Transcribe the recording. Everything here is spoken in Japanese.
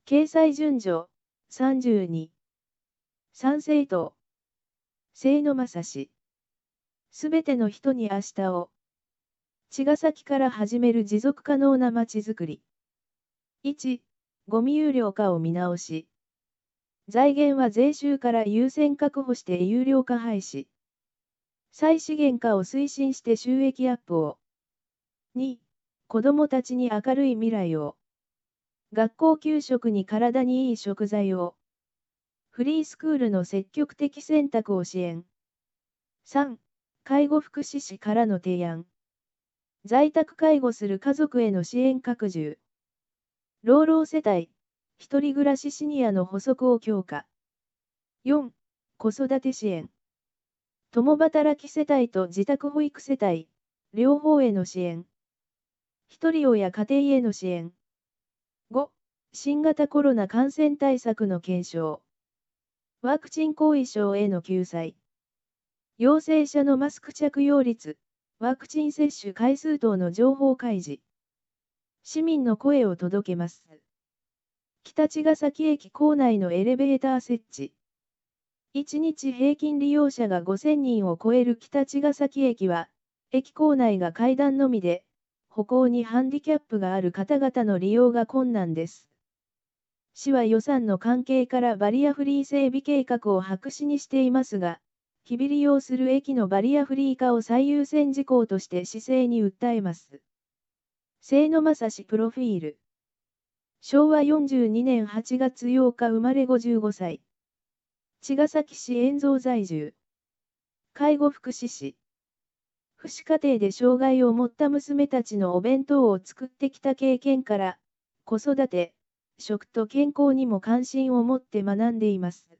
掲載順序、32。参政党。清野正氏。すべての人に明日を。茅ヶ崎から始める持続可能なまちづくり。1、ゴミ有料化を見直し。財源は税収から優先確保して有料化廃止。再資源化を推進して収益アップを。2、子どもたちに明るい未来を。学校給食に体にいい食材を。フリースクールの積極的選択を支援。3、介護福祉士からの提案。在宅介護する家族への支援拡充。老老世帯、一人暮らしシニアの補足を強化。4、子育て支援。共働き世帯と自宅保育世帯、両方への支援。一人親家庭への支援。5、新型コロナ感染対策の検証。ワクチン後遺症への救済。陽性者のマスク着用率、ワクチン接種回数等の情報開示。市民の声を届けます。北茅ヶ崎駅構内のエレベーター設置。1日平均利用者が5000人を超える北茅ヶ崎駅は、駅構内が階段のみで、歩行にハンディキャップがある方々の利用が困難です。市は予算の関係からバリアフリー整備計画を白紙にしていますが、日々利用する駅のバリアフリー化を最優先事項として市政に訴えます。清野正氏プロフィール。昭和42年8月8日生まれ55歳。茅ヶ崎市円蔵在住。介護福祉士。福祉家庭で障害を持った娘たちのお弁当を作ってきた経験から、子育て、食と健康にも関心を持って学んでいます。